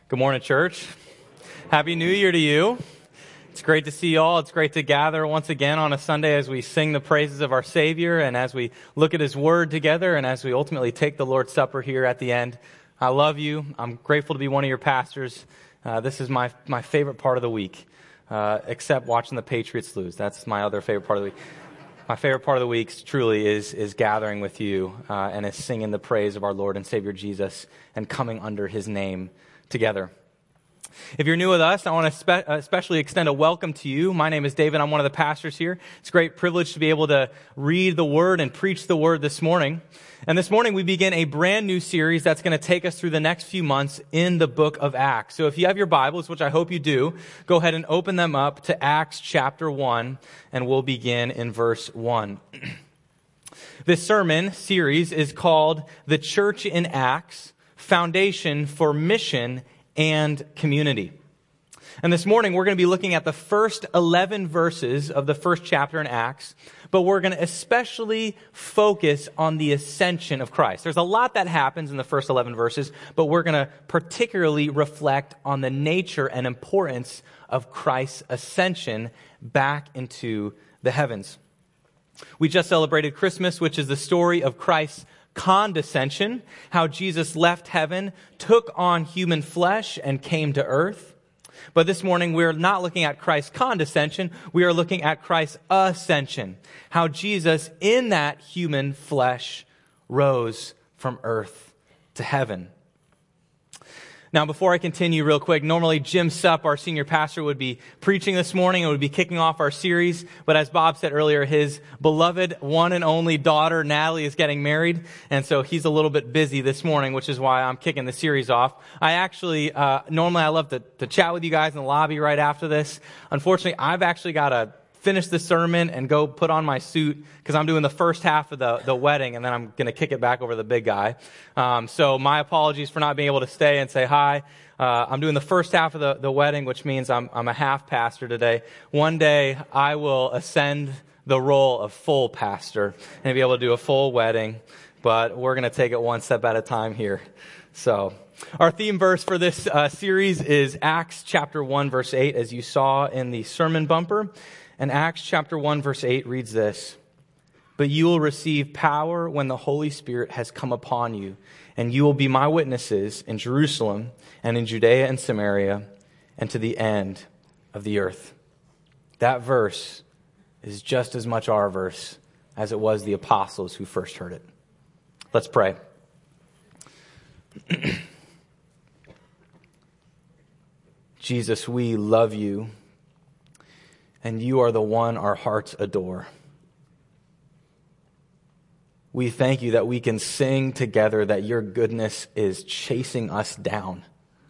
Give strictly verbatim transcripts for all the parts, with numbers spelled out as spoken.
Good morning, church. Happy New Year to you. It's great to see you all. It's great to gather once again on a Sunday as we sing the praises of our Savior and as we look at His Word together and as we ultimately take the Lord's Supper here at the end. I love you. I'm grateful to be one of your pastors. Uh, this is my, my favorite part of the week, uh, except watching the Patriots lose. That's my other favorite part of the week. My favorite part of the week truly is is gathering with you uh, and is singing the praise of our Lord and Savior Jesus and coming under His name together. If you're new with us, I want to spe- especially extend a welcome to you. My name is David. I'm one of the pastors here. It's a great privilege to be able to read the Word and preach the Word this morning. And this morning we begin a brand new series that's going to take us through the next few months in the book of Acts. So if you have your Bibles, which I hope you do, go ahead and open them up to Acts chapter one, and we'll begin in verse one. This sermon series is called The Church in Acts, Foundation for Mission and Community. And this morning we're going to be looking at the first eleven verses of the first chapter in Acts, but we're going to especially focus on the ascension of Christ. There's a lot that happens in the first eleven verses, but we're going to particularly reflect on the nature and importance of Christ's ascension back into the heavens. We just celebrated Christmas, which is the story of Christ's condescension, how Jesus left heaven, took on human flesh, and came to earth. But this morning, we're not looking at Christ's condescension. We are looking at Christ's ascension, how Jesus, in that human flesh, rose from earth to heaven. Now, before I continue real quick, normally Jim Supp, our senior pastor, would be preaching this morning and would be kicking off our series. But as Bob said earlier, his beloved one and only daughter, Natalie, is getting married. And so he's a little bit busy this morning, which is why I'm kicking the series off. I actually, uh, normally I love to, to chat with you guys in the lobby right after this. Unfortunately, I've actually got to finish the sermon and go put on my suit because I'm doing the first half of the, the wedding and then I'm going to kick it back over to the big guy. Um, so my apologies for not being able to stay and say hi. Uh, I'm doing the first half of the, the wedding, which means I'm, I'm a half pastor today. One day I will ascend the role of full pastor and be able to do a full wedding, but we're going to take it one step at a time here. So our theme verse for this uh, series is Acts chapter one, verse eight, as you saw in the sermon bumper. And Acts chapter one, verse eight reads this: "But you will receive power when the Holy Spirit has come upon you, and you will be my witnesses in Jerusalem and in Judea and Samaria and to the end of the earth." That verse is just as much our verse as it was the apostles who first heard it. Let's pray. Jesus, we love you. And you are the one our hearts adore. We thank you that we can sing together that your goodness is chasing us down.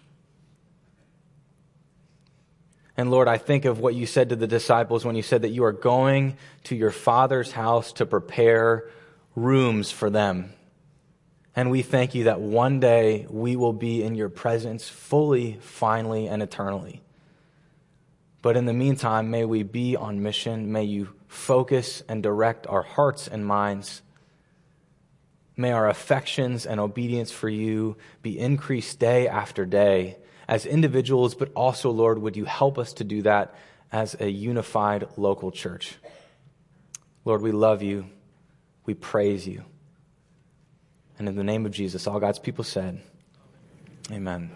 And Lord, I think of what you said to the disciples when you said that you are going to your Father's house to prepare rooms for them. And we thank you that one day we will be in your presence fully, finally, and eternally. But in the meantime, may we be on mission. May you focus and direct our hearts and minds. May our affections and obedience for you be increased day after day as individuals, but also, Lord, would you help us to do that as a unified local church? Lord, we love you. We praise you. And in the name of Jesus, all God's people said, amen.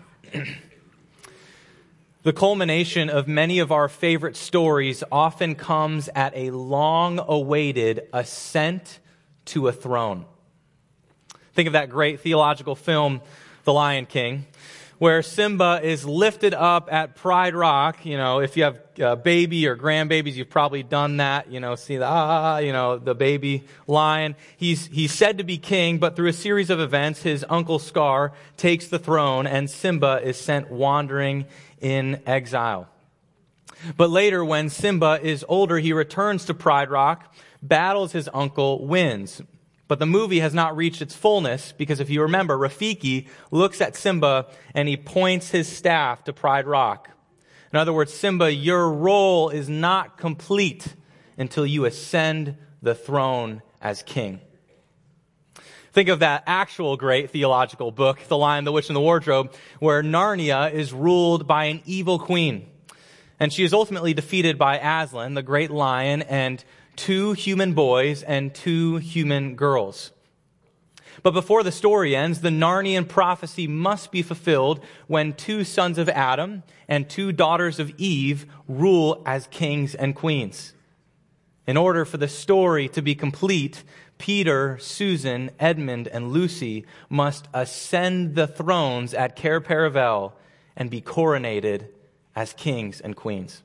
The culmination of many of our favorite stories often comes at a long-awaited ascent to a throne. Think of that great theological film, The Lion King, where Simba is lifted up at Pride Rock. You know, if you have a baby or grandbabies, you've probably done that. You know, see the, ah, you know, the baby lion. He's, he's said to be king, but through a series of events, his uncle Scar takes the throne and Simba is sent wandering in exile. But later, when Simba is older, he returns to Pride Rock, battles his uncle, wins. But the movie has not reached its fullness because if you remember, Rafiki looks at Simba and he points his staff to Pride Rock. In other words, Simba, your role is not complete until you ascend the throne as king. Think of that actual great theological book, The Lion, the Witch, and the Wardrobe, where Narnia is ruled by an evil queen. And she is ultimately defeated by Aslan, the great lion, and two human boys and two human girls. But before the story ends, the Narnian prophecy must be fulfilled when two sons of Adam and two daughters of Eve rule as kings and queens. In order for the story to be complete, Peter, Susan, Edmund, and Lucy must ascend the thrones at Cair Paravel and be coronated as kings and queens.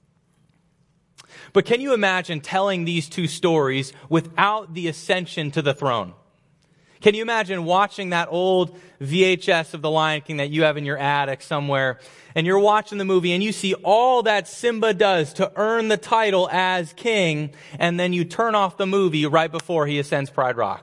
But can you imagine telling these two stories without the ascension to the throne? Can you imagine watching that old V H S of The Lion King that you have in your attic somewhere, and you're watching the movie and you see all that Simba does to earn the title as king, and then you turn off the movie right before he ascends Pride Rock?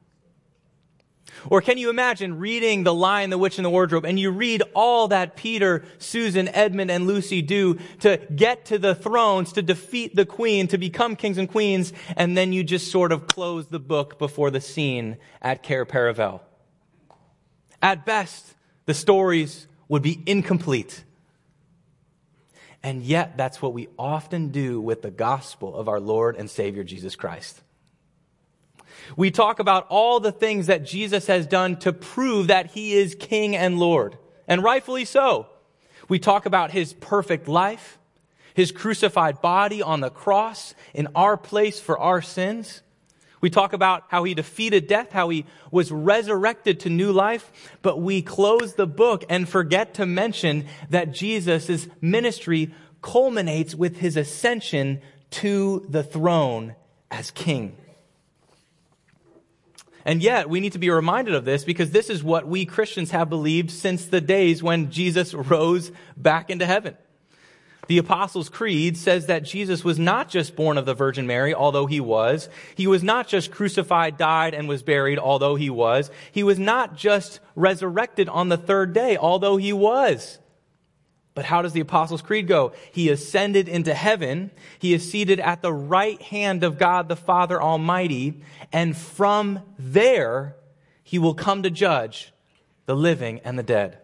Or can you imagine reading The Lion, the Witch, and the Wardrobe, and you read all that Peter, Susan, Edmund, and Lucy do to get to the thrones, to defeat the queen, to become kings and queens, and then you just sort of close the book before the scene at Cair Paravel? At best, the stories would be incomplete. And yet, that's what we often do with the gospel of our Lord and Savior Jesus Christ. We talk about all the things that Jesus has done to prove that he is King and Lord, and rightfully so. We talk about his perfect life, his crucified body on the cross in our place for our sins. We talk about how he defeated death, how he was resurrected to new life, but we close the book and forget to mention that Jesus' ministry culminates with his ascension to the throne as king. And yet, we need to be reminded of this because this is what we Christians have believed since the days when Jesus rose back into heaven. The Apostles' Creed says that Jesus was not just born of the Virgin Mary, although he was. He was not just crucified, died, and was buried, although he was. He was not just resurrected on the third day, although he was. But how does the Apostles' Creed go? He ascended into heaven. He is seated at the right hand of God the Father Almighty. And from there, he will come to judge the living and the dead.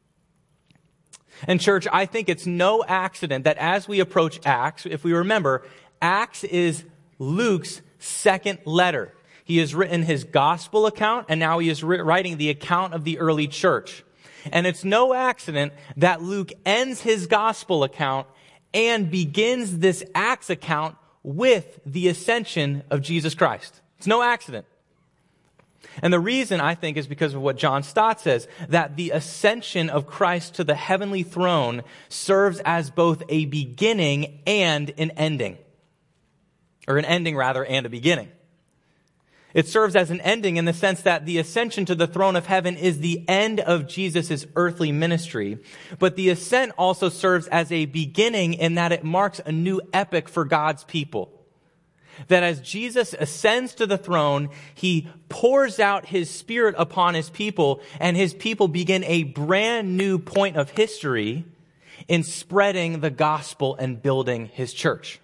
And church, I think it's no accident that as we approach Acts, if we remember, Acts is Luke's second letter. He has written his gospel account, and now he is writing the account of the early church. And it's no accident that Luke ends his gospel account and begins this Acts account with the ascension of Jesus Christ. It's no accident. And the reason, I think, is because of what John Stott says, that the ascension of Christ to the heavenly throne serves as both a beginning and an ending. Or an ending, rather, and a beginning. It serves as an ending in the sense that the ascension to the throne of heaven is the end of Jesus' earthly ministry. But the ascent also serves as a beginning in that it marks a new epoch for God's people. That as Jesus ascends to the throne, he pours out his Spirit upon his people, and his people begin a brand new point of history in spreading the gospel and building his church.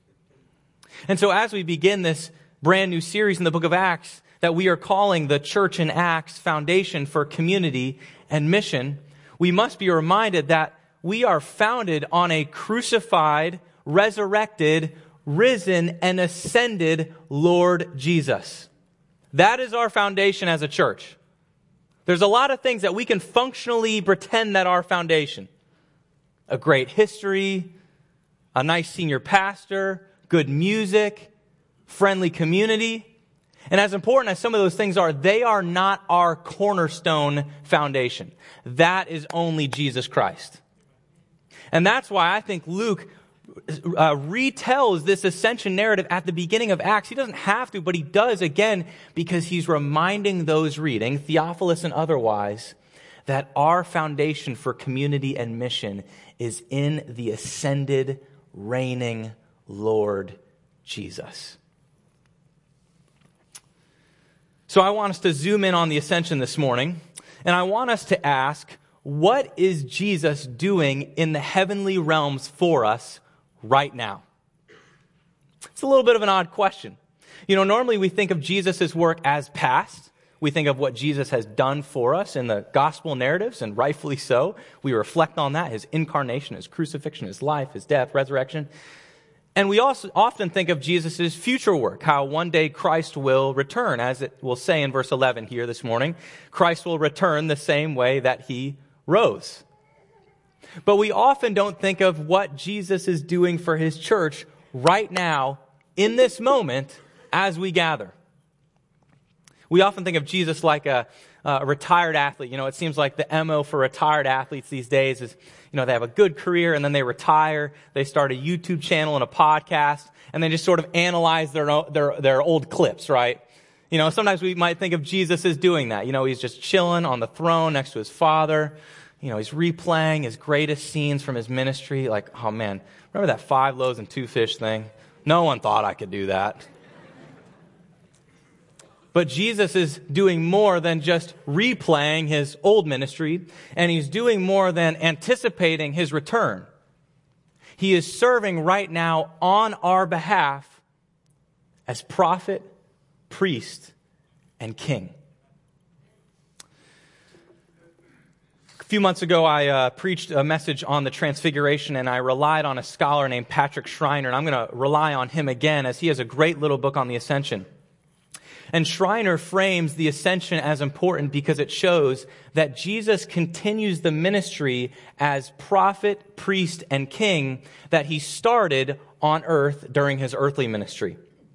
And so as we begin this brand new series in the book of Acts that we are calling the Church in Acts Foundation for Community and Mission, we must be reminded that we are founded on a crucified, resurrected, risen, and ascended Lord Jesus. That is our foundation as a church. There's a lot of things that we can functionally pretend that our foundation. A great history, a nice senior pastor, good music, friendly community. And as important as some of those things are, they are not our cornerstone foundation. That is only Jesus Christ. And that's why I think Luke uh, retells this ascension narrative at the beginning of Acts. He doesn't have to, but he does again because he's reminding those reading, Theophilus and otherwise, that our foundation for community and mission is in the ascended, reigning Lord Jesus. So I want us to zoom in on the ascension this morning, and I want us to ask, what is Jesus doing in the heavenly realms for us right now? It's a little bit of an odd question. You know, normally we think of Jesus' work as past. We think of what Jesus has done for us in the gospel narratives, and rightfully so. We reflect on that, his incarnation, his crucifixion, his life, his death, resurrection. And we also often think of Jesus' future work, how one day Christ will return, as it will say in verse eleven here this morning. Christ will return the same way that he rose. But we often don't think of what Jesus is doing for his church right now, in this moment, as we gather. We often think of Jesus like a, a retired athlete. You know, it seems like the M O for retired athletes these days is, you know, they have a good career and then they retire. They start a YouTube channel and a podcast and they just sort of analyze their their their old clips, right? You know, sometimes we might think of Jesus as doing that. You know, he's just chilling on the throne next to his Father. You know, he's replaying his greatest scenes from his ministry. Like, oh man, remember that five loaves and two fish thing? No one thought I could do that. But Jesus is doing more than just replaying his old ministry, and he's doing more than anticipating his return. He is serving right now on our behalf as prophet, priest, and king. A few months ago, I uh, preached a message on the Transfiguration, and I relied on a scholar named Patrick Schreiner, and I'm going to rely on him again as he has a great little book on the Ascension. And Schreiner frames the ascension as important because it shows that Jesus continues the ministry as prophet, priest, and king that he started on earth during his earthly ministry.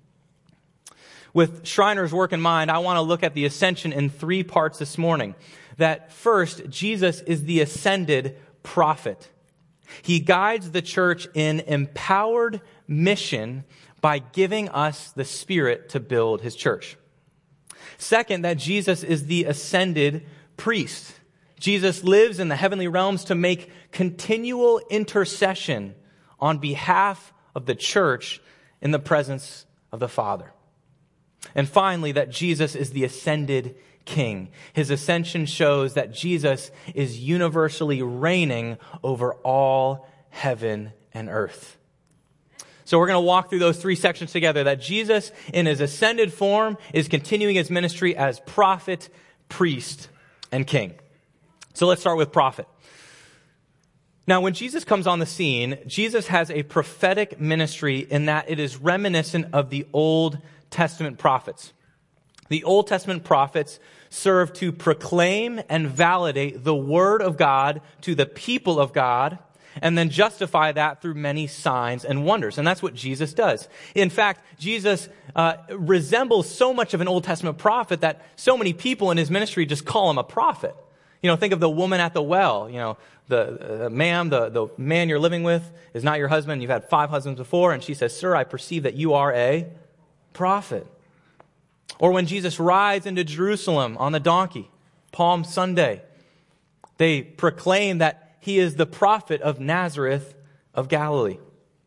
With Schreiner's work in mind, I want to look at the ascension in three parts this morning. That first, Jesus is the ascended prophet. He guides the church in empowered mission by giving us the Spirit to build his church. Second, that Jesus is the ascended priest. Jesus lives in the heavenly realms to make continual intercession on behalf of the church in the presence of the Father. And finally, that Jesus is the ascended king. His ascension shows that Jesus is universally reigning over all heaven and earth. So we're going to walk through those three sections together, that Jesus in his ascended form is continuing his ministry as prophet, priest, and king. So let's start with prophet. Now, when Jesus comes on the scene, Jesus has a prophetic ministry in that it is reminiscent of the Old Testament prophets. The Old Testament prophets serve to proclaim and validate the word of God to the people of God, and then justify that through many signs and wonders. And that's what Jesus does. In fact, Jesus uh, resembles so much of an Old Testament prophet that so many people in his ministry just call him a prophet. You know, think of the woman at the well. You know, the uh, ma'am, the, the man you're living with is not your husband. You've had five husbands before. And she says, "Sir, I perceive that you are a prophet." Or when Jesus rides into Jerusalem on the donkey, Palm Sunday, they proclaim that he is the prophet of Nazareth of Galilee.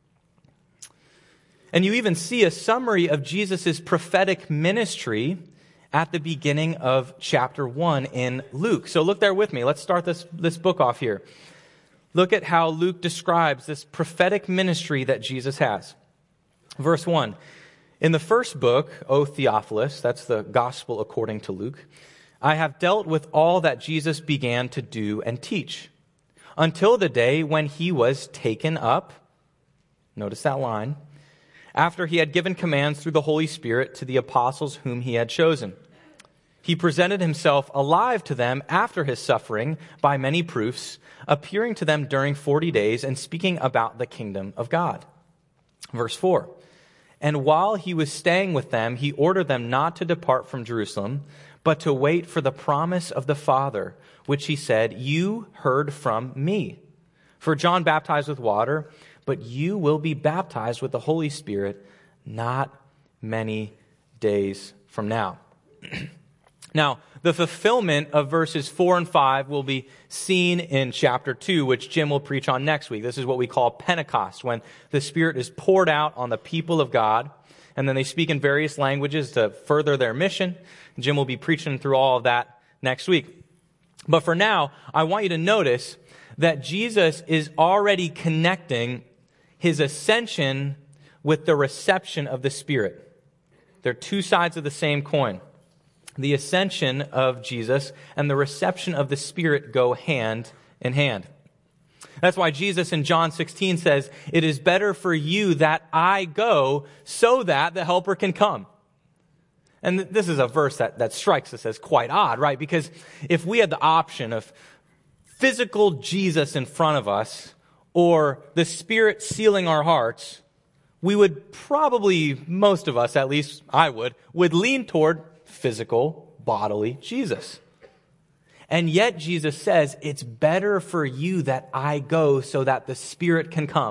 And you even see a summary of Jesus' prophetic ministry at the beginning of chapter one in Luke. So look there with me. Let's start this, this book off here. Look at how Luke describes this prophetic ministry that Jesus has. Verse one, "In the first book, O Theophilus," that's the gospel according to Luke, "I have dealt with all that Jesus began to do and teach, until the day when he was taken up," notice that line, "after he had given commands through the Holy Spirit to the apostles whom he had chosen. He presented himself alive to them after his suffering by many proofs, appearing to them during forty days and speaking about the kingdom of God." Verse four, "And while he was staying with them, he ordered them not to depart from Jerusalem, but to wait for the promise of the Father, which he said, 'You heard from me. For John baptized with water, but you will be baptized with the Holy Spirit not many days from now.'" Now, the fulfillment of verses four and five will be seen in chapter two, which Jim will preach on next week. This is what we call Pentecost, when the Spirit is poured out on the people of God, and then they speak in various languages to further their mission. Jim will be preaching through all of that next week. But for now, I want you to notice that Jesus is already connecting his ascension with the reception of the Spirit. They're two sides of the same coin. the ascension of Jesus and the reception of the Spirit go hand in hand. That's why Jesus in John sixteen says, "It is better for you that I go so that the Helper can come." And this is a verse that, that strikes us as quite odd, right? Because if we had the option of physical Jesus in front of us or the Spirit sealing our hearts, we would probably, most of us, at least I would, would lean toward physical, bodily Jesus. And yet Jesus says, it's better for you that I go so that the Spirit can come.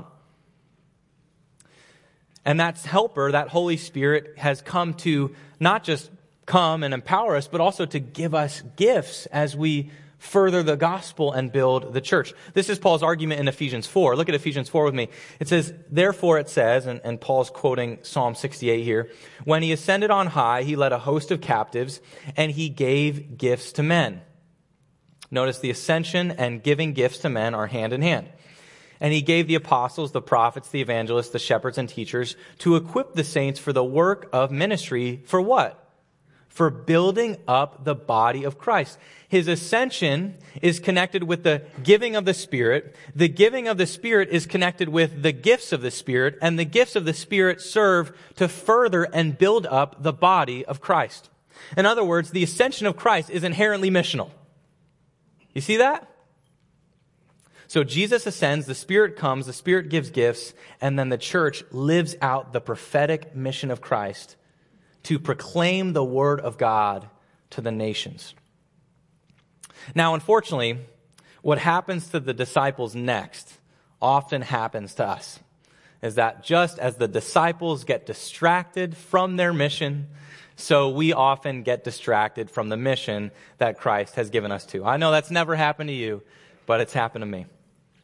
And that helper, that Holy Spirit, has come to not just come and empower us, but also to give us gifts as we further the gospel and build the church. This is Paul's argument in Ephesians four. Look at Ephesians four with me. It says, therefore it says, and, and Paul's quoting Psalm sixty-eight here, when he ascended on high, he led a host of captives, and he gave gifts to men. Notice the ascension and giving gifts to men are hand in hand. And he gave the apostles, the prophets, the evangelists, the shepherds, and teachers to equip the saints for the work of ministry. For what? For building up the body of Christ. His ascension is connected with the giving of the Spirit. The giving of the Spirit is connected with the gifts of the Spirit. And the gifts of the Spirit serve to further and build up the body of Christ. In other words, the ascension of Christ is inherently missional. You see that? So Jesus ascends, the Spirit comes, the Spirit gives gifts, and then the church lives out the prophetic mission of Christ to proclaim the word of God to the nations. Now, unfortunately, what happens to the disciples next often happens to us. Is that just as the disciples get distracted from their mission, so we often get distracted from the mission that Christ has given us to. I know that's never happened to you, but it's happened to me.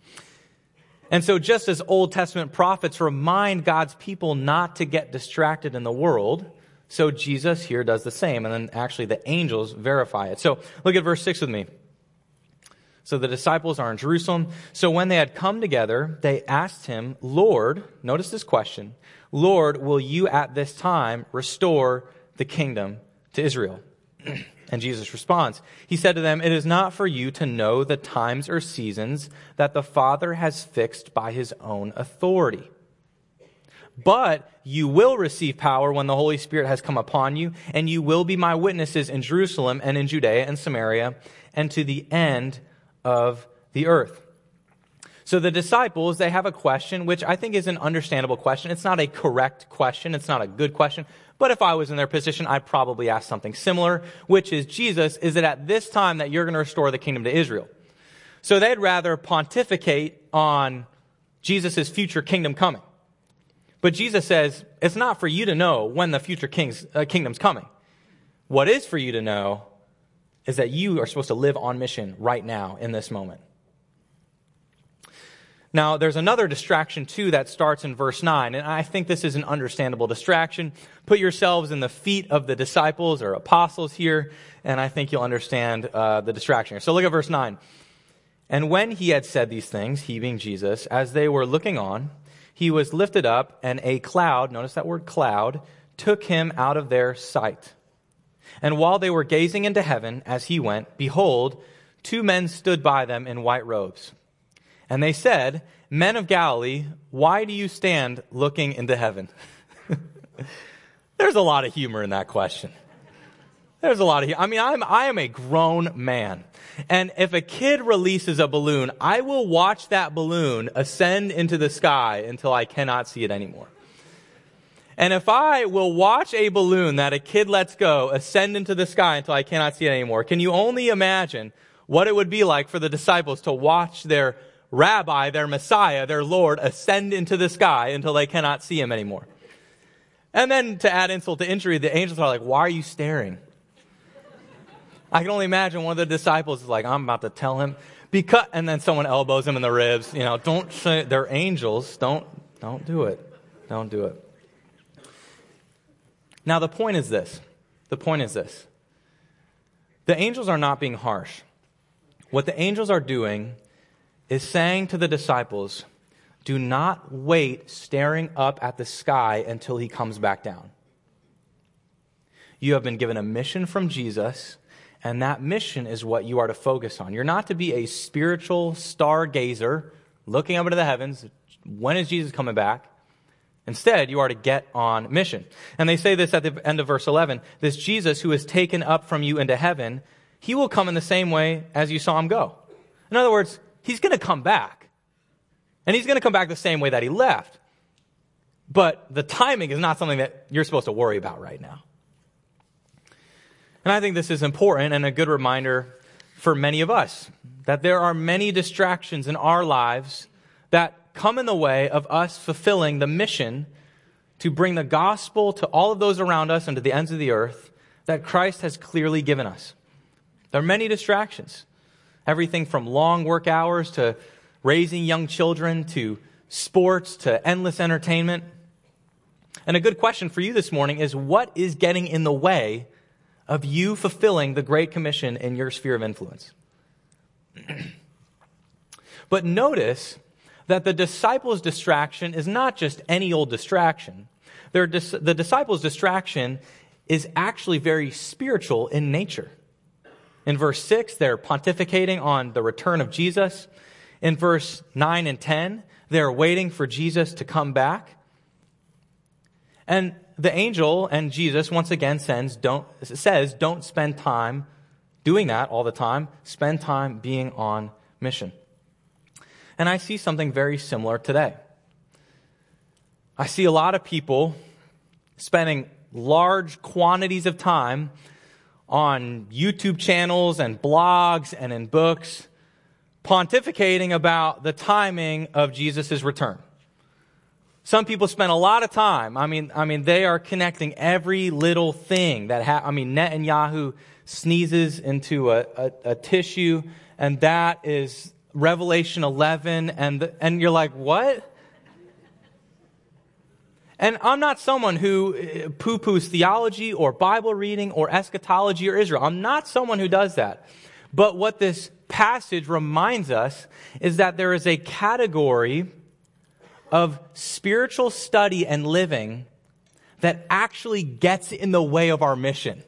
And so just as Old Testament prophets remind God's people not to get distracted in the world, so Jesus here does the same. And then actually the angels verify it. So look at verse six with me. So the disciples are in Jerusalem. So when they had come together, they asked him, Lord, notice this question, Lord, will you at this time restore the kingdom to Israel? And Jesus responds. He said to them, it is not for you to know the times or seasons that the Father has fixed by his own authority. But you will receive power when the Holy Spirit has come upon you, and you will be my witnesses in Jerusalem and in Judea and Samaria and to the end of the earth. So the disciples, they have a question, which I think is an understandable question. It's not a correct question. It's not a good question. But if I was in their position, I'd probably ask something similar, which is, Jesus, is it at this time that you're going to restore the kingdom to Israel? So they'd rather pontificate on Jesus' future kingdom coming. But Jesus says, it's not for you to know when the future king's, uh, kingdom's coming. What is for you to know is that you are supposed to live on mission right now in this moment. Now, there's another distraction, too, that starts in verse nine, and I think this is an understandable distraction. Put yourselves in the feet of the disciples or apostles here, and I think you'll understand uh, the distraction here. So look at verse nine. And when he had said these things, he being Jesus, as they were looking on, he was lifted up, and a cloud, notice that word cloud, took him out of their sight. And while they were gazing into heaven as he went, behold, two men stood by them in white robes. And they said, Men of Galilee, why do you stand looking into heaven? There's a lot of humor in that question. There's a lot of, I mean, I'm, I am a grown man. And if a kid releases a balloon, I will watch that balloon ascend into the sky until I cannot see it anymore. And if I will watch a balloon that a kid lets go ascend into the sky until I cannot see it anymore, can you only imagine what it would be like for the disciples to watch their rabbi, their Messiah, their Lord, ascend into the sky until they cannot see him anymore? And then to add insult to injury, the angels are like, why are you staring? I can only imagine one of the disciples is like, I'm about to tell him, because, and then someone elbows him in the ribs. You know, don't say, they're angels. Don't, don't do it. Don't do it. Now, the point is this. The point is this. The angels are not being harsh. What the angels are doing is saying to the disciples, do not wait staring up at the sky until he comes back down. You have been given a mission from Jesus, and that mission is what you are to focus on. You're not to be a spiritual stargazer looking up into the heavens. When is Jesus coming back? Instead, you are to get on mission. And they say this at the end of verse eleven. This Jesus who is taken up from you into heaven, he will come in the same way as you saw him go. In other words, he's going to come back. And he's going to come back the same way that he left. But the timing is not something that you're supposed to worry about right now. And I think this is important and a good reminder for many of us, that there are many distractions in our lives that come in the way of us fulfilling the mission to bring the gospel to all of those around us and to the ends of the earth that Christ has clearly given us. There are many distractions. Everything from long work hours to raising young children to sports to endless entertainment. And a good question for you this morning is, what is getting in the way of you fulfilling the Great Commission in your sphere of influence? But notice that the disciples' distraction is not just any old distraction. Their dis- the disciples' distraction is actually very spiritual in nature. In verse six, they're pontificating on the return of Jesus. In verse nine and ten, they're waiting for Jesus to come back. And the angel and Jesus once again sends, don't, says, don't spend time doing that all the time. Spend time being on mission. And I see something very similar today. I see a lot of people spending large quantities of time on YouTube channels and blogs and in books, pontificating about the timing of Jesus' return. Some people spend a lot of time. I mean, I mean, they are connecting every little thing that ha- I mean, Netanyahu sneezes into a, a, a tissue, and that is Revelation eleven, and the, and you're like, what? And I'm not someone who poo-poos theology or Bible reading or eschatology or Israel. I'm not someone who does that. But what this passage reminds us is that there is a category of spiritual study and living that actually gets in the way of our mission.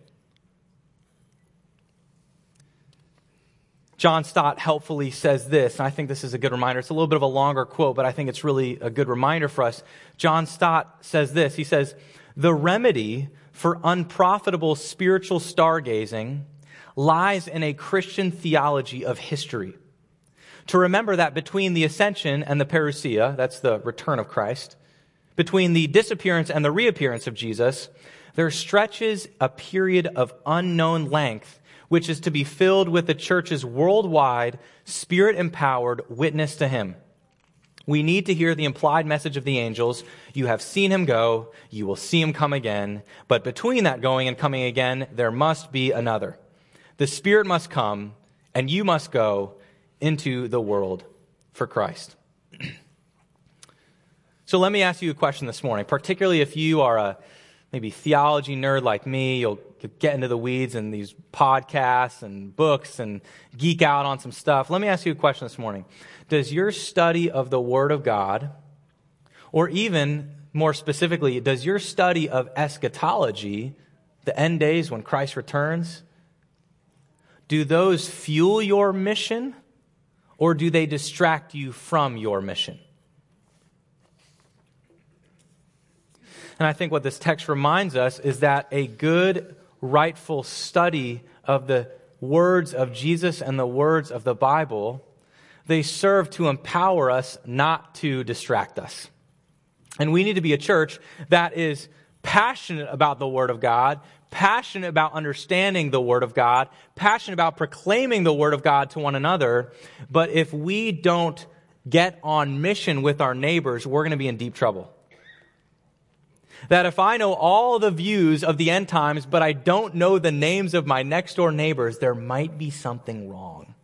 John Stott helpfully says this, and I think this is a good reminder. It's a little bit of a longer quote, but I think it's really a good reminder for us. John Stott says this. He says, "The remedy for unprofitable spiritual stargazing lies in a Christian theology of history. To remember that between the ascension and the parousia, that's the return of Christ, between the disappearance and the reappearance of Jesus, there stretches a period of unknown length, which is to be filled with the church's worldwide, spirit-empowered witness to him. We need to hear the implied message of the angels. You have seen him go, you will see him come again. But between that going and coming again, there must be another. The Spirit must come, and you must go into the world for Christ." So let me ask you a question this morning, particularly if you are a maybe theology nerd like me. You'll get into the weeds and these podcasts and books and geek out on some stuff. Let me ask you a question this morning. Does your study of the Word of God, or even more specifically, does your study of eschatology, the end days when Christ returns, do those fuel your mission, or do they distract you from your mission? And I think what this text reminds us is that a good, rightful study of the words of Jesus and the words of the Bible, they serve to empower us, not to distract us. And we need to be a church that is passionate about the Word of God, passionate about understanding the Word of God, passionate about proclaiming the Word of God to one another. But if we don't get on mission with our neighbors, we're going to be in deep trouble. That if I know all the views of the end times, but I don't know the names of my next door neighbors, there might be something wrong.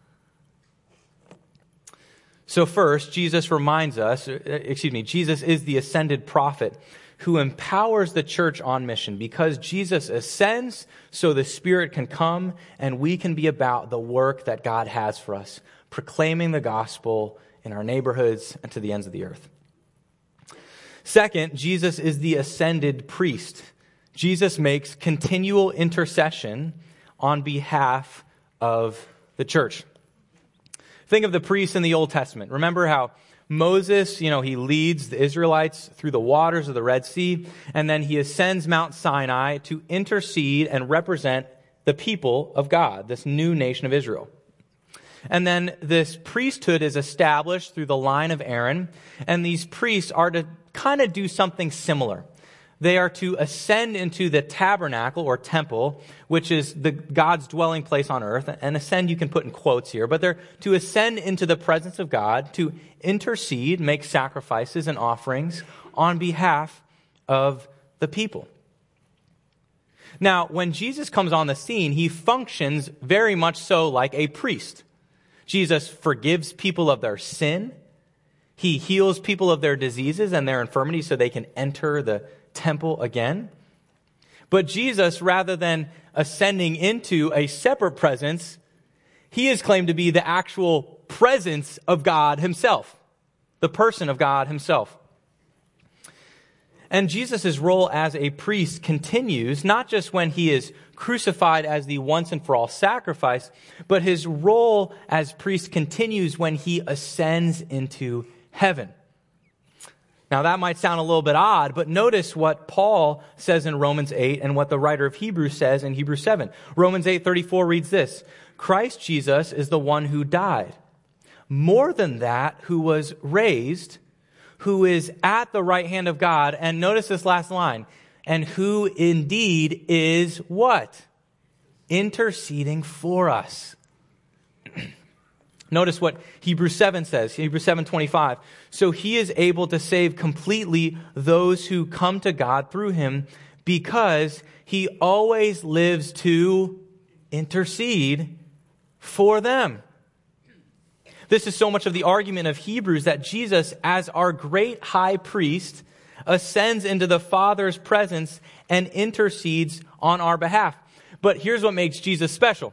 So first, Jesus reminds us, excuse me, Jesus is the ascended prophet who empowers the church on mission. Because Jesus ascends, so the Spirit can come and we can be about the work that God has for us, proclaiming the gospel in our neighborhoods and to the ends of the earth. Second, Jesus is the ascended priest. Jesus makes continual intercession on behalf of the church. Think of the priests in the Old Testament. Remember how Moses, you know, he leads the Israelites through the waters of the Red Sea, and then he ascends Mount Sinai to intercede and represent the people of God, this new nation of Israel. And then this priesthood is established through the line of Aaron, and these priests are to kind of do something similar. They are to ascend into the tabernacle or temple, which is the God's dwelling place on earth. And ascend you can put in quotes here, but they're to ascend into the presence of God, to intercede, make sacrifices and offerings on behalf of the people. Now, when Jesus comes on the scene, he functions very much so like a priest. Jesus forgives people of their sin. He heals people of their diseases and their infirmities so they can enter the temple again. But Jesus, rather than ascending into a separate presence, he is claimed to be the actual presence of God himself, the person of God himself. And Jesus' role as a priest continues, not just when he is crucified as the once and for all sacrifice, but his role as priest continues when he ascends into heaven. Now that might sound a little bit odd, but notice what Paul says in Romans eight and what the writer of Hebrews says in Hebrews seven. Romans eight thirty-four reads this: Christ Jesus is the one who died. More than that, who was raised, who is at the right hand of God. And notice this last line. And who indeed is what? Interceding for us. Notice what Hebrews seven says, Hebrews seven twenty-five. So he is able to save completely those who come to God through him, because he always lives to intercede for them. This is so much of the argument of Hebrews, that Jesus, as our great high priest, ascends into the Father's presence and intercedes on our behalf. But here's what makes Jesus special,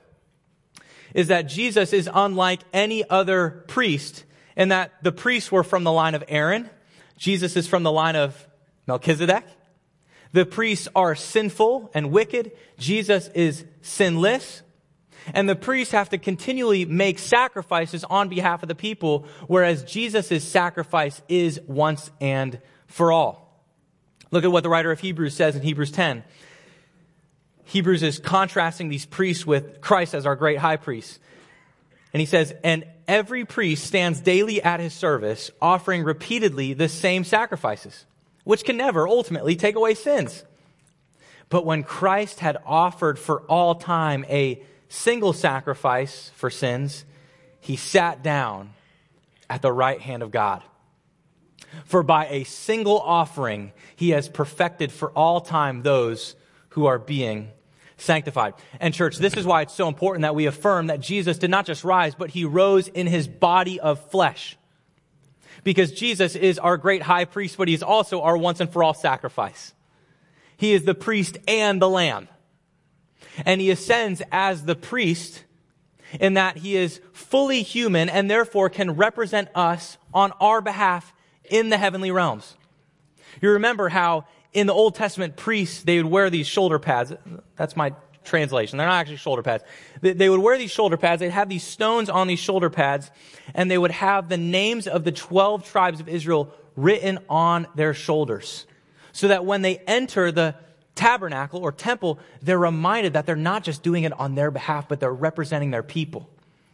is that Jesus is unlike any other priest, in that the priests were from the line of Aaron. Jesus is from the line of Melchizedek. The priests are sinful and wicked. Jesus is sinless. And the priests have to continually make sacrifices on behalf of the people, whereas Jesus' sacrifice is once and for all. Look at what the writer of Hebrews says in Hebrews ten. Hebrews is contrasting these priests with Christ as our great high priest. And he says, and every priest stands daily at his service, offering repeatedly the same sacrifices, which can never ultimately take away sins. But when Christ had offered for all time a single sacrifice for sins, he sat down at the right hand of God. For by a single offering, he has perfected for all time those who are being sanctified. And church, this is why it's so important that we affirm that Jesus did not just rise, but he rose in his body of flesh. Because Jesus is our great high priest, but he is also our once and for all sacrifice. He is the priest and the lamb. And he ascends as the priest in that he is fully human and therefore can represent us on our behalf in the heavenly realms. You remember how in the Old Testament, priests, they would wear these shoulder pads. That's my translation. They're not actually shoulder pads. They would wear these shoulder pads. They'd have these stones on these shoulder pads, and they would have the names of the twelve tribes of Israel written on their shoulders, so that when they enter the tabernacle or temple, they're reminded that they're not just doing it on their behalf, but they're representing their people.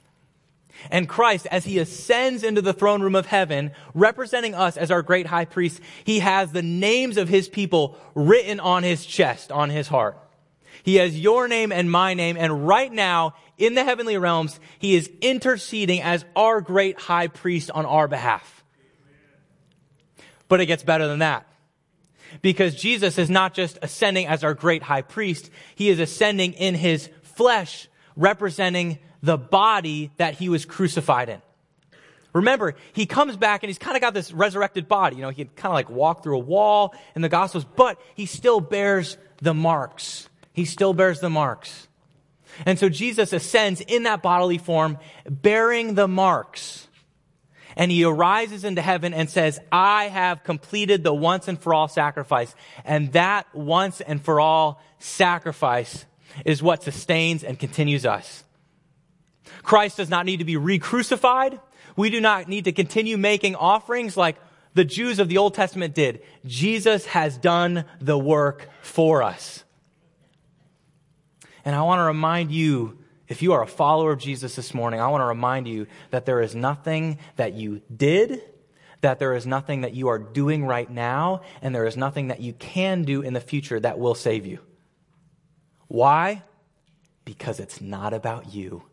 And Christ, as he ascends into the throne room of heaven, representing us as our great high priest, he has the names of his people written on his chest, on his heart. He has your name and my name, and right now, in the heavenly realms, he is interceding as our great high priest on our behalf. But it gets better than that. Because Jesus is not just ascending as our great high priest, he is ascending in his flesh, representing the body that he was crucified in. Remember, he comes back and he's kind of got this resurrected body. You know, he can kind of like walk through a wall in the Gospels, but he still bears the marks. He still bears the marks. And so Jesus ascends in that bodily form, bearing the marks. And he arises into heaven and says, I have completed the once and for all sacrifice. And that once and for all sacrifice is what sustains and continues us. Christ does not need to be re-crucified. We do not need to continue making offerings like the Jews of the Old Testament did. Jesus has done the work for us. And I want to remind you, if you are a follower of Jesus this morning, I want to remind you that there is nothing that you did, that there is nothing that you are doing right now, and there is nothing that you can do in the future that will save you. Why? Because it's not about you.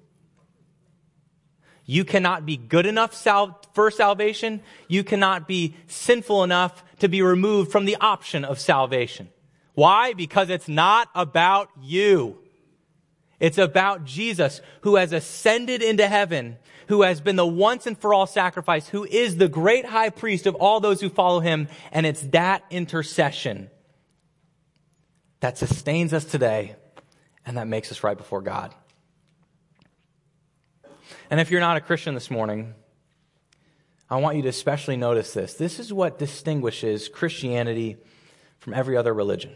You cannot be good enough sal- for salvation. You cannot be sinful enough to be removed from the option of salvation. Why? Because it's not about you. It's about Jesus, who has ascended into heaven, who has been the once and for all sacrifice, who is the great high priest of all those who follow him. And it's that intercession that sustains us today and that makes us right before God. And if you're not a Christian this morning, I want you to especially notice this. This is what distinguishes Christianity from every other religion.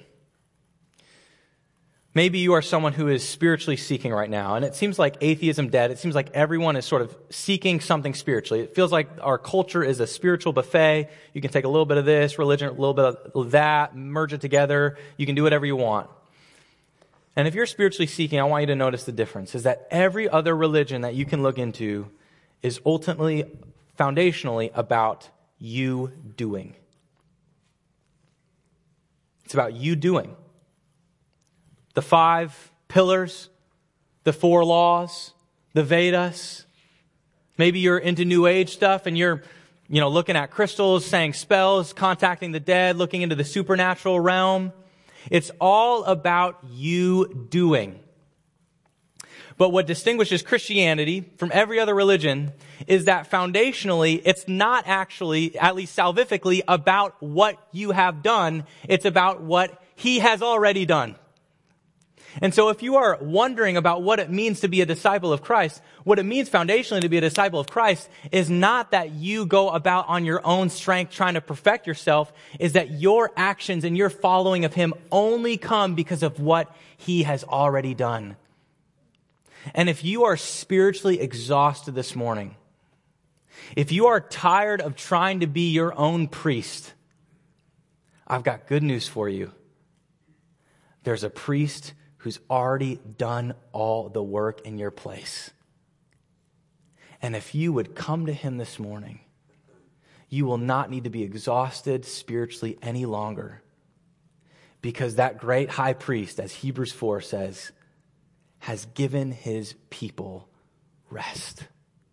Maybe you are someone who is spiritually seeking right now, and it seems like atheism dead. It seems like everyone is sort of seeking something spiritually. It feels like our culture is a spiritual buffet. You can take a little bit of this religion, a little bit of that, merge it together. You can do whatever you want. And if you're spiritually seeking, I want you to notice the difference, is that every other religion that you can look into is ultimately, foundationally about you doing. It's about you doing. The five pillars, the four laws, the Vedas. Maybe you're into New Age stuff and you're, you know, looking at crystals, saying spells, contacting the dead, looking into the supernatural realm. It's all about you doing. But what distinguishes Christianity from every other religion is that foundationally, it's not actually, at least salvifically, about what you have done. It's about what he has already done. And so if you are wondering about what it means to be a disciple of Christ, what it means foundationally to be a disciple of Christ is not that you go about on your own strength trying to perfect yourself, is that your actions and your following of him only come because of what he has already done. And if you are spiritually exhausted this morning, if you are tired of trying to be your own priest, I've got good news for you. There's a priest who's already done all the work in your place. And if you would come to him this morning, you will not need to be exhausted spiritually any longer, because that great high priest, as Hebrews four says, has given his people rest.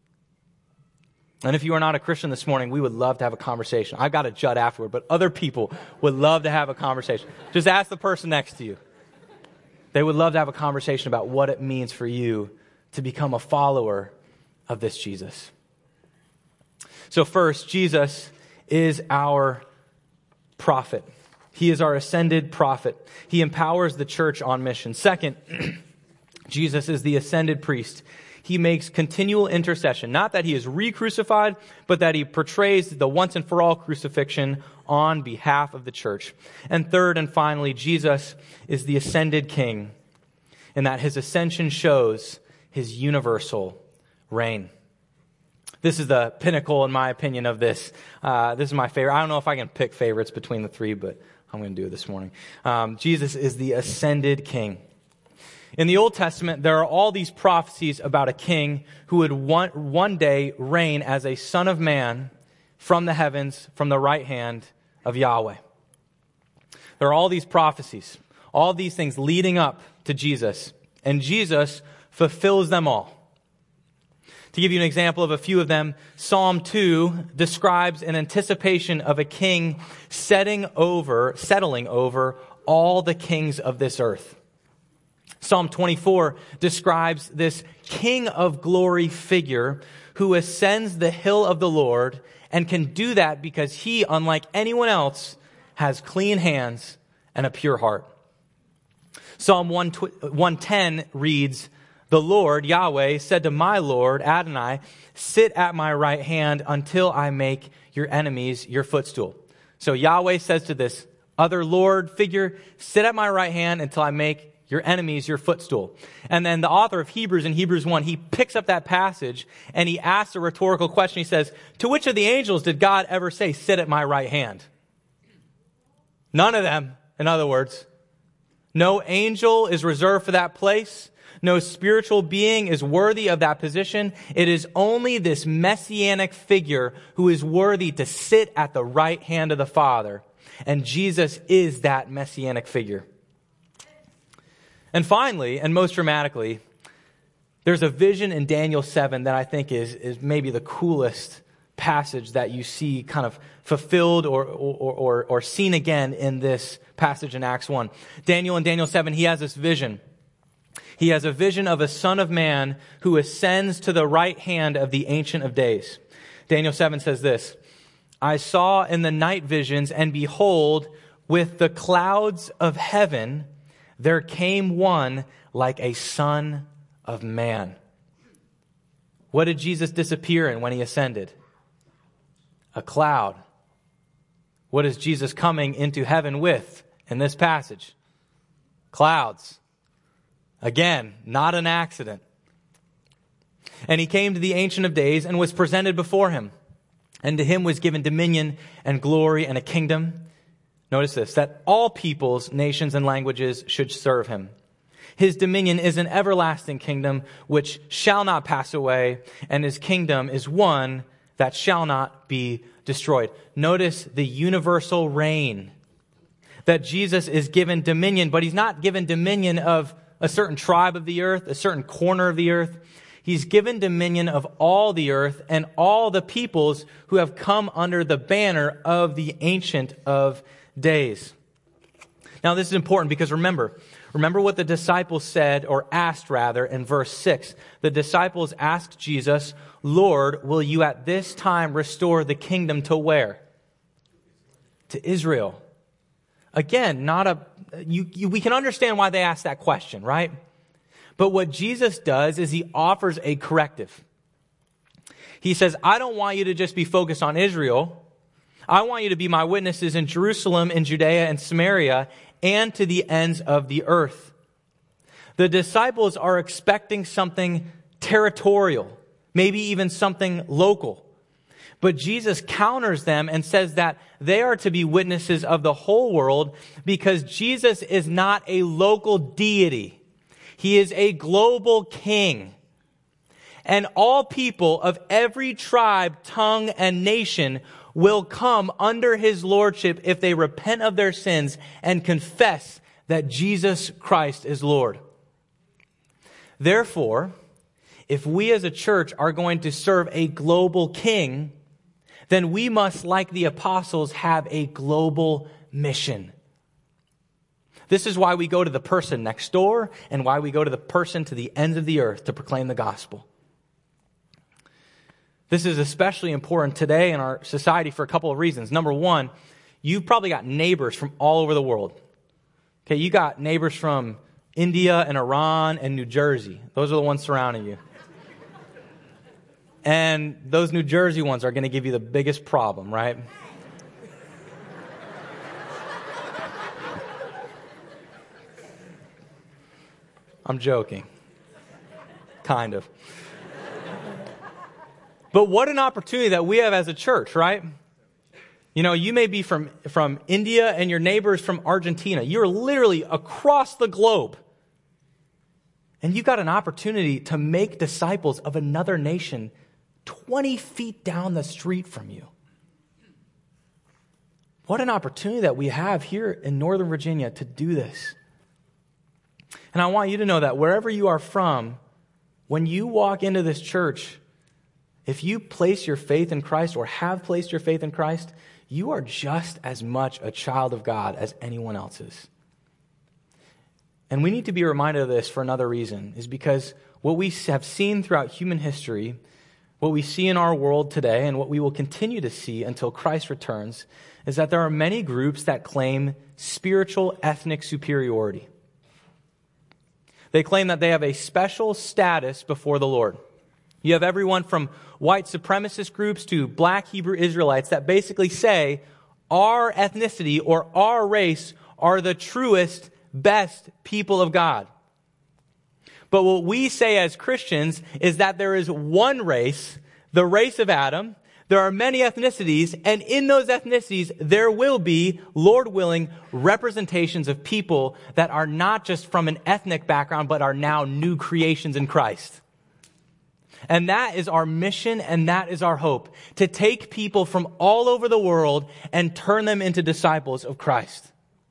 And if you are not a Christian this morning, we would love to have a conversation. I've got a jut afterward, but other people would love to have a conversation. Just ask the person next to you. They would love to have a conversation about what it means for you to become a follower of this Jesus. So first, Jesus is our prophet. He is our ascended prophet. He empowers the church on mission. Second, Jesus is the ascended priest. He makes continual intercession. Not that he is re-crucified, but that he portrays the once and for all crucifixion on behalf of the church. And third and finally, Jesus is the ascended king, in that his ascension shows his universal reign. This is the pinnacle, in my opinion, of this. Uh, this is my favorite. I don't know if I can pick favorites between the three, but I'm going to do it this morning. Um, Jesus is the ascended king. In the Old Testament, there are all these prophecies about a king who would one, one day reign as a son of man from the heavens, from the right hand of Yahweh. There are all these prophecies, all these things leading up to Jesus, and Jesus fulfills them all. To give you an example of a few of them, Psalm two describes an anticipation of a king setting over, settling over all the kings of this earth. Psalm twenty-four describes this King of glory figure who ascends the hill of the Lord and can do that because he, unlike anyone else, has clean hands and a pure heart. Psalm one ten reads, The Lord, Yahweh, said to my Lord, Adonai, sit at my right hand until I make your enemies your footstool. So Yahweh says to this other Lord figure, sit at my right hand until I make your enemies your footstool. And then the author of Hebrews in Hebrews one, he picks up that passage and he asks a rhetorical question. He says, to which of the angels did God ever say, sit at my right hand? None of them, in other words. No angel is reserved for that place. No spiritual being is worthy of that position. It is only this messianic figure who is worthy to sit at the right hand of the Father. And Jesus is that messianic figure. And finally, and most dramatically, there's a vision in Daniel seven that I think is, is maybe the coolest passage that you see kind of fulfilled or, or, or, or seen again in this passage in Acts one. Daniel in Daniel seven, he has this vision. He has a vision of a Son of Man who ascends to the right hand of the Ancient of Days. Daniel seven says this, I saw in the night visions, and behold, with the clouds of heaven, there came one like a Son of Man. What did Jesus disappear in when he ascended? A cloud. What is Jesus coming into heaven with in this passage? Clouds. Again, not an accident. And he came to the Ancient of Days and was presented before him. And to him was given dominion and glory and a kingdom. Notice this, that all peoples, nations, and languages should serve him. His dominion is an everlasting kingdom which shall not pass away, and his kingdom is one that shall not be destroyed. Notice the universal reign. That Jesus is given dominion, but he's not given dominion of a certain tribe of the earth, a certain corner of the earth. He's given dominion of all the earth and all the peoples who have come under the banner of the Ancient of Days. Now this is important because remember, remember what the disciples said, or asked rather, in verse six. The disciples asked Jesus, Lord, will you at this time restore the kingdom to where? To Israel. Again, not a, you, you, we can understand why they asked that question, right? But what Jesus does is he offers a corrective. He says, I don't want you to just be focused on Israel. I want you to be my witnesses in Jerusalem, in Judea and Samaria, and to the ends of the earth. The disciples are expecting something territorial, maybe even something local. But Jesus counters them and says that they are to be witnesses of the whole world because Jesus is not a local deity. He is a global king. And all people of every tribe, tongue, and nation will come under his lordship if they repent of their sins and confess that Jesus Christ is Lord. Therefore, if we as a church are going to serve a global king, then we must, like the apostles, have a global mission. This is why we go to the person next door and why we go to the person to the ends of the earth to proclaim the gospel. This is especially important today in our society for a couple of reasons. Number one, you've probably got neighbors from all over the world. Okay, you got neighbors from India and Iran and New Jersey. Those are the ones surrounding you. And those New Jersey ones are going to give you the biggest problem, right? I'm joking. Kind of. But what an opportunity that we have as a church, right? You know, you may be from, from India and your neighbor is from Argentina. You're literally across the globe. And you got an opportunity to make disciples of another nation twenty feet down the street from you. What an opportunity that we have here in Northern Virginia to do this. And I want you to know that wherever you are from, when you walk into this church, if you place your faith in Christ or have placed your faith in Christ, you are just as much a child of God as anyone else is. And we need to be reminded of this for another reason, is because what we have seen throughout human history, what we see in our world today, and what we will continue to see until Christ returns, is that there are many groups that claim spiritual ethnic superiority. They claim that they have a special status before the Lord. You have everyone from white supremacist groups to black Hebrew Israelites that basically say our ethnicity or our race are the truest, best people of God. But what we say as Christians is that there is one race, the race of Adam. There are many ethnicities, and in those ethnicities, there will be, Lord willing, representations of people that are not just from an ethnic background, but are now new creations in Christ. And that is our mission, and that is our hope, to take people from all over the world and turn them into disciples of Christ.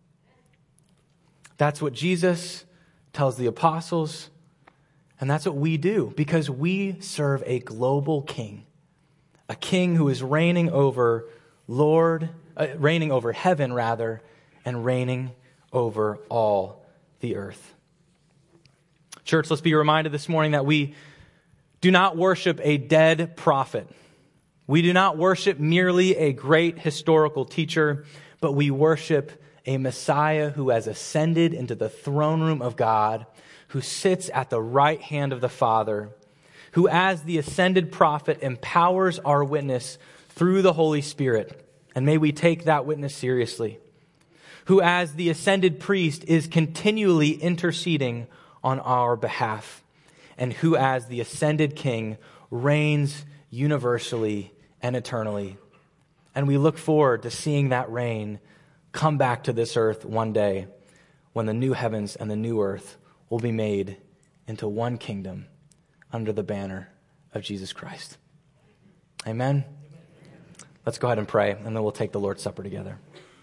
That's what Jesus tells the apostles, and that's what we do, because we serve a global king. A king who is reigning over Lord, uh, reigning over heaven rather, and reigning over all the earth. Church, let's be reminded this morning that we do not worship a dead prophet. We do not worship merely a great historical teacher, but we worship a Messiah who has ascended into the throne room of God, who sits at the right hand of the Father, who as the ascended prophet empowers our witness through the Holy Spirit. And may we take that witness seriously. Who as the ascended priest is continually interceding on our behalf. And who as the ascended king reigns universally and eternally. And we look forward to seeing that reign come back to this earth one day when the new heavens and the new earth will be made into one kingdom under the banner of Jesus Christ. Amen? Let's go ahead and pray, and then we'll take the Lord's Supper together.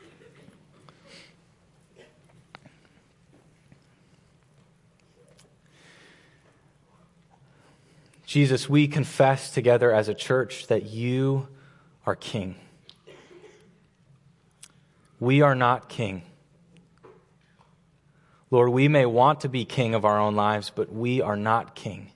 Jesus, we confess together as a church that you are king. We are not king. Lord, we may want to be king of our own lives, but we are not king.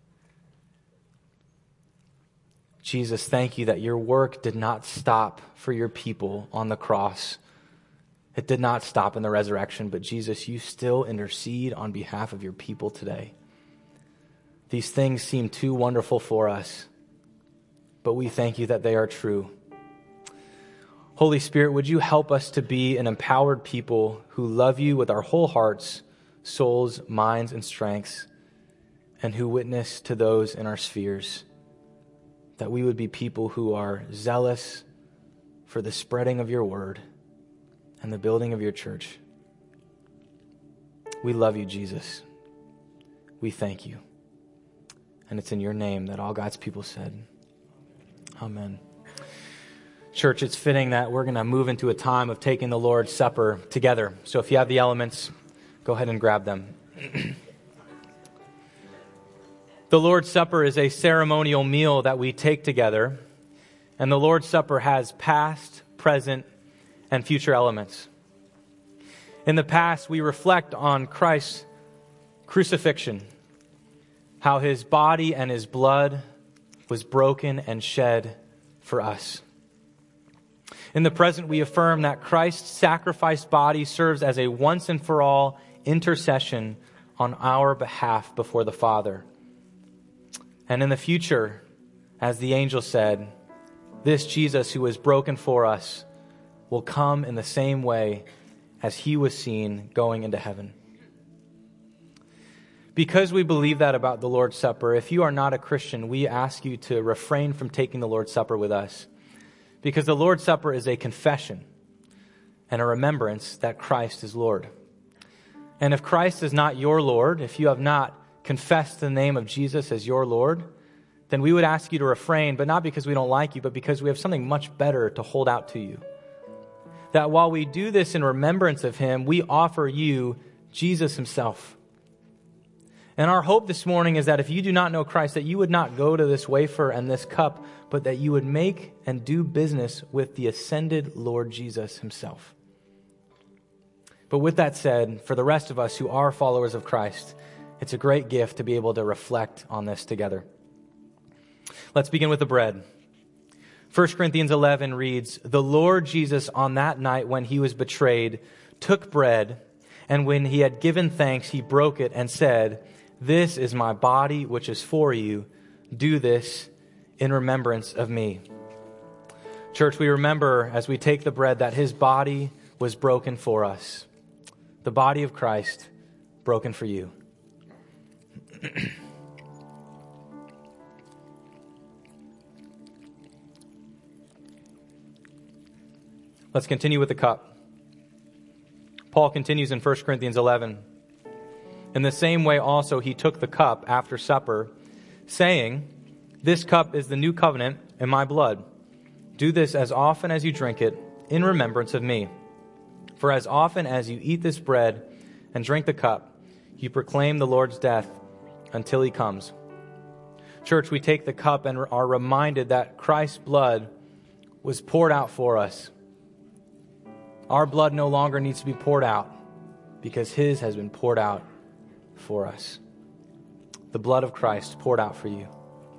Jesus, thank you that your work did not stop for your people on the cross. It did not stop in the resurrection, but Jesus, you still intercede on behalf of your people today. These things seem too wonderful for us, but we thank you that they are true. Holy Spirit, would you help us to be an empowered people who love you with our whole hearts, souls, minds, and strengths, and who witness to those in our spheres. That we would be people who are zealous for the spreading of your word and the building of your church. We love you, Jesus. We thank you. And it's in your name that all God's people said, amen. Church, it's fitting that we're going to move into a time of taking the Lord's Supper together. So if you have the elements, go ahead and grab them. The Lord's Supper is a ceremonial meal that we take together, and the Lord's Supper has past, present, and future elements. In the past, we reflect on Christ's crucifixion, how his body and his blood was broken and shed for us. In the present, we affirm that Christ's sacrificed body serves as a once and for all intercession on our behalf before the Father. And in the future, as the angel said, this Jesus who was broken for us will come in the same way as he was seen going into heaven. Because we believe that about the Lord's Supper, if you are not a Christian, we ask you to refrain from taking the Lord's Supper with us. Because the Lord's Supper is a confession and a remembrance that Christ is Lord. And if Christ is not your Lord, if you have not confessed the name of Jesus as your Lord, then we would ask you to refrain, but not because we don't like you, but because we have something much better to hold out to you. That while we do this in remembrance of him, we offer you Jesus himself. And our hope this morning is that if you do not know Christ, that you would not go to this wafer and this cup, but that you would make and do business with the ascended Lord Jesus himself. But with that said, for the rest of us who are followers of Christ, it's a great gift to be able to reflect on this together. Let's begin with the bread. First Corinthians eleven reads, "The Lord Jesus on that night when he was betrayed took bread, And when he had given thanks, he broke it and said, "This is my body, which is for you. Do this in remembrance of me." Church, we remember as we take the bread that his body was broken for us. The body of Christ broken for you. Let's continue with the cup. Paul continues in First Corinthians eleven. In the same way also he took the cup after supper, saying, "This cup is the new covenant in my blood. Do this as often as you drink it in remembrance of me. For as often as you eat this bread and drink the cup, you proclaim the Lord's death until he comes." Church, we take the cup and are reminded that Christ's blood was poured out for us. Our blood no longer needs to be poured out because his has been poured out for us. The blood of Christ poured out for you.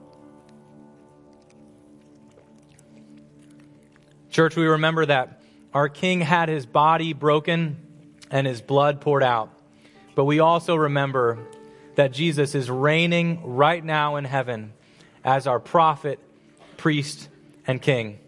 Church, we remember that our King had his body broken and his blood poured out. But we also remember that Jesus is reigning right now in heaven as our prophet, priest, and king.